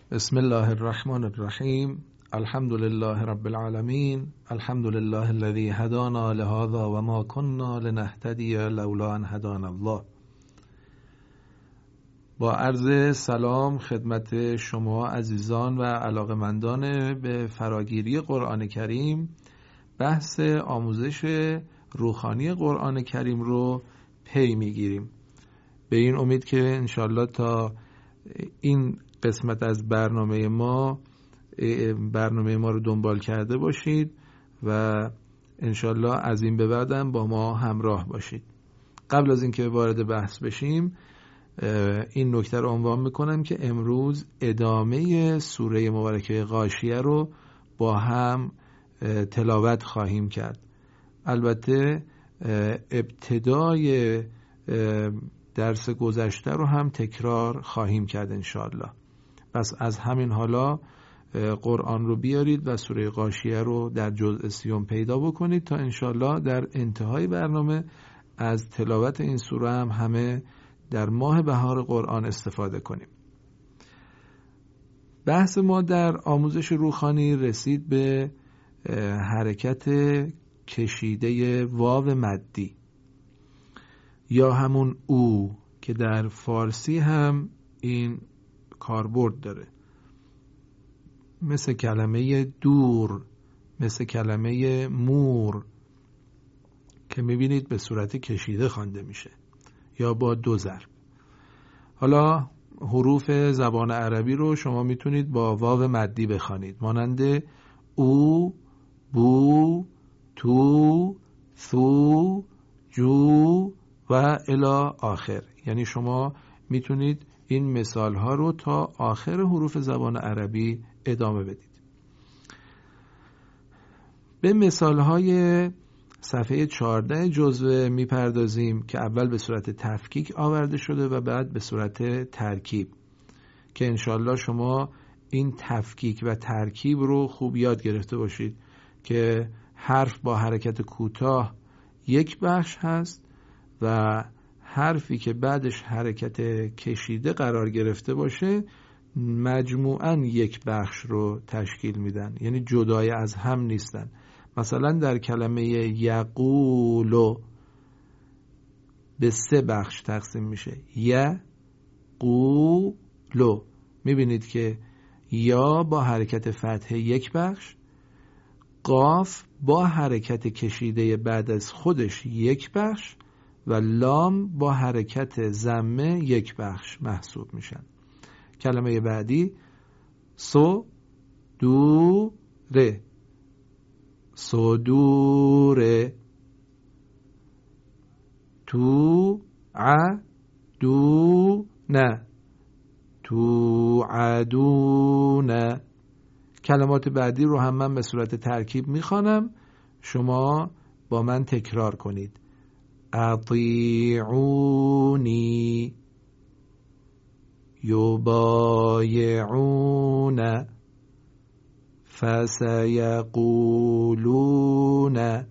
بسم الله الرحمن الرحیم. الحمد لله رب العالمین. الحمد لله الذي هدانا لهذا وما كنا لنهتدي لولا ان هدانا الله. با عرض سلام خدمت شما عزیزان و علاقمندان به فراگیری قرآن کریم، بحث آموزش روحانی قرآن کریم رو پی میگیریم. به این امید که انشالله تا این قسمت از برنامه ما رو دنبال کرده باشید و انشالله از این به بعدم با ما همراه باشید. قبل از اینکه وارد بحث بشیم این نکته رو عنوان میکنم که امروز ادامه سوره مبارکه غاشیه رو با هم تلاوت خواهیم کرد. البته ابتدای درس گذشته رو هم تکرار خواهیم کرد انشاءالله. پس از همین حالا قرآن رو بیارید و سوره غاشیه رو در جزء 30 پیدا بکنید تا انشاءالله در انتهای برنامه از تلاوت این سوره هم همه در ماه بهار قرآن استفاده کنیم. بحث ما در آموزش روحانی رسید به حرکت کشیده واو مدی یا همون او که در فارسی هم این کاربرد داره، مثل کلمه دور، مثل کلمه مور که میبینید به صورت کشیده خوانده میشه یا با دو ضرب. حالا حروف زبان عربی رو شما میتونید با واو مدی بخوانید، مانند او، بو، تو، ثو، جو و الی آخر. یعنی شما میتونید این مثال ها رو تا آخر حروف زبان عربی ادامه بدید. به مثال های صفحه 14 جزوه میپردازیم که اول به صورت تفکیک آورده شده و بعد به صورت ترکیب، که انشالله شما این تفکیک و ترکیب رو خوب یاد گرفته باشید که حرف با حرکت کوتاه یک بخش هست و حرفی که بعدش حرکت کشیده قرار گرفته باشه مجموعاً یک بخش رو تشکیل میدن، یعنی جدای از هم نیستن. مثلا در کلمه یقولو به 3 بخش تقسیم میشه. یقولو میبینید که یا با حرکت فتحه یک بخش، قاف با حرکت کشیده بعد از خودش یک بخش و لام با حرکت ضمه یک بخش محسوب میشن. کلمه بعدی سو دو ره، صدوره، تو عدو نه، تو عدو نه. کلمات بعدی رو هم من به صورت ترکیب میخوانم، شما با من تکرار کنید. اطیعونی، یبایعون، فسیقولون.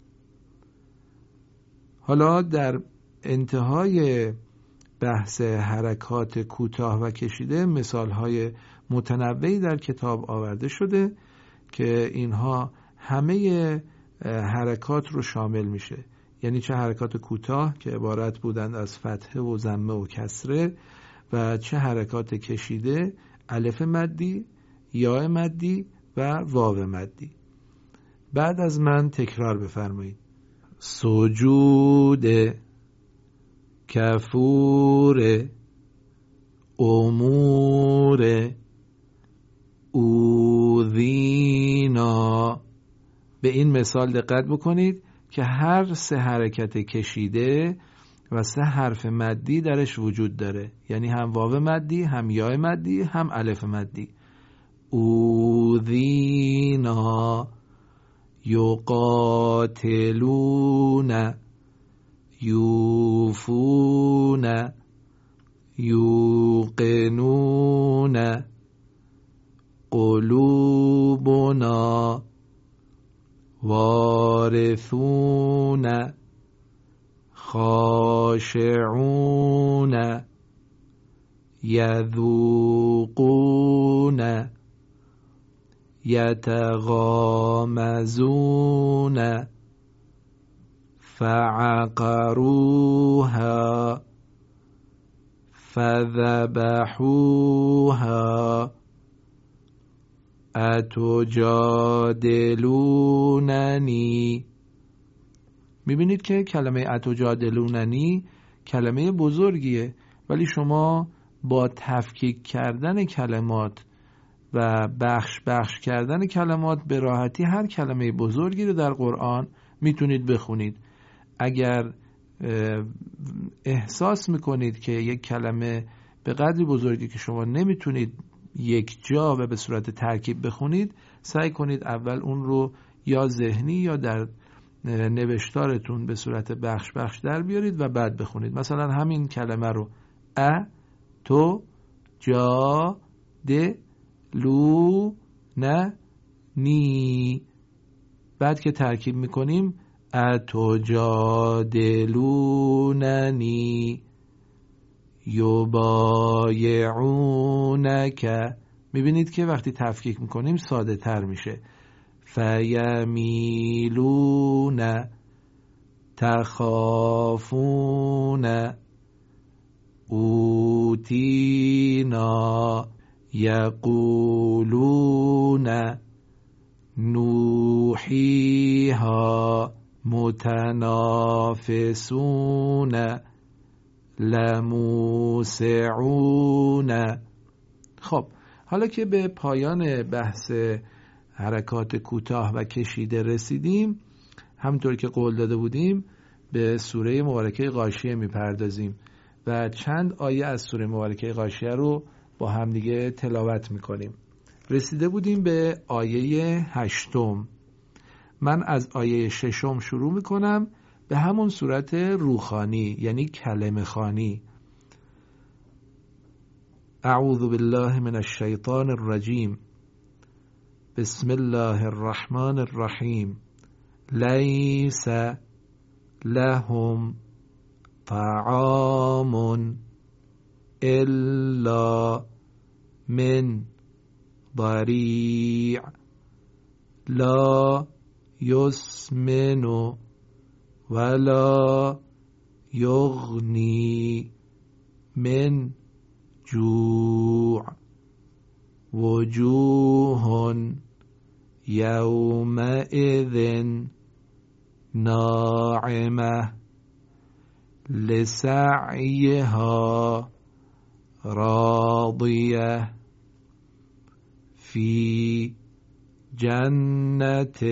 حالا در انتهای بحث حرکات کوتاه و کشیده مثالهای متنوعی در کتاب آورده شده که اینها همه حرکات رو شامل میشه، یعنی چه حرکات کوتاه که عبارت بودند از فتحه و ضمه و کسره و چه حرکات کشیده، الف مدی، یا مدی و واو مدی. بعد از من تکرار بفرمایید. سجود، کفور، امور، اوذینا. به این مثال دقت بکنید که هر 3 حرکت کشیده و 3 حرف مدی درش وجود داره، یعنی هم واو مدی، هم یا مدی، هم الف مدی. اوذینا، یقاتلون، یوفون، یوقنون، قلوبنا، وارثون، خاشعون، یذوقون، یتغامزون فعقروها فذبحوها اتجادلوننی. میبینید که کلمه اتجادلوننی کلمه بزرگیه، ولی شما با تفکیک کردن کلمات و بخش کردن کلمات به راحتی هر کلمه بزرگی رو در قرآن میتونید بخونید. اگر احساس میکنید که یک کلمه به قدری بزرگی که شما نمیتونید یک جا و به صورت ترکیب بخونید، سعی کنید اول اون رو یا ذهنی یا در نوشتارتون به صورت بخش در بیارید و بعد بخونید. مثلا همین کلمه رو تو جا د لو نه نی، بعد که ترکیب میکنیم اتجادلوننی یبایعونک. میبینید که وقتی تفکیک میکنیم ساده تر میشه. فیمیلون تخافون اوتینا یقولون نوحیها متنافسون لموسعون. خب حالا که به پایان بحث حرکات کوتاه و کشیده رسیدیم، همونطور که قول داده بودیم به سوره مبارکه غاشیه میپردازیم و چند آیه از سوره مبارکه غاشیه رو با همدیگه تلاوت میکنیم. رسیده بودیم به آیه 8. من از آیه 6 شروع میکنم به همون صورت روخانی، یعنی کلمه خوانی. اعوذ بالله من الشیطان الرجیم. بسم الله الرحمن الرحیم. لیس لهم طعام الا من ضریع لا یسمن ولا یغنی من جوع وجوه یومئذ ناعمه لسعیها راضیه فی جنت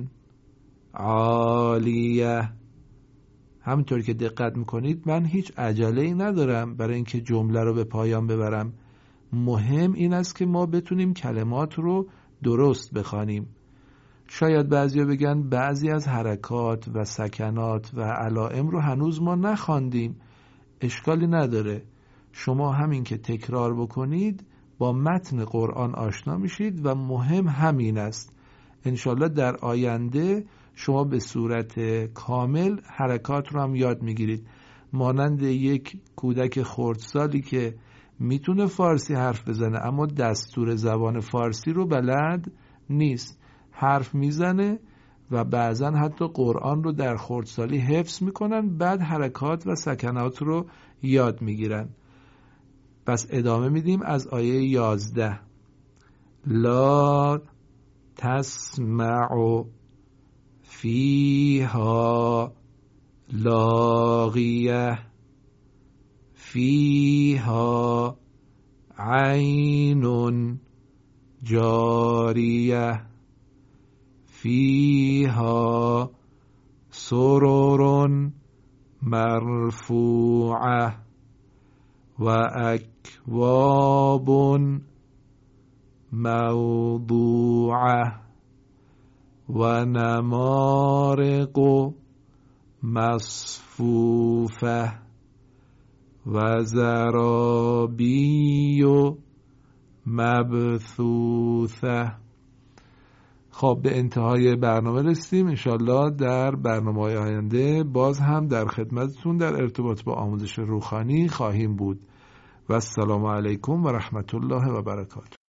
عالیه. همونطور که دقت میکنید من هیچ عجله‌ای ندارم برای اینکه جمله رو به پایان ببرم. مهم این است که ما بتونیم کلمات رو درست بخوانیم. شاید بعضیا بگن بعضی از حرکات و سکنات و علائم رو هنوز ما نخواندیم. اشکالی نداره. شما همین که تکرار بکنید با متن قرآن آشنا میشید و مهم همین است. انشالله در آینده شما به صورت کامل حرکات رو هم یاد میگیرید. مانند یک کودک خردسالی که میتونه فارسی حرف بزنه اما دستور زبان فارسی رو بلد نیست. حرف میزنه و بعضا حتی قرآن رو در خردسالی حفظ میکنن، بعد حرکات و سکنات رو یاد میگیرن. پس ادامه میدیم از آیه 11. لا تسمع فیها لاغیه فیها عین جاریه فیها سرر مرفوعه و اکواب موضوعه و نمارق مصفوفه و زرابی مبثوثه. خب به انتهای برنامه رسیدیم. انشالله در برنامه‌های آینده باز هم در خدمتتون در ارتباط با آموزش روحانی خواهیم بود. و السلام علیکم و رحمت الله و برکاته.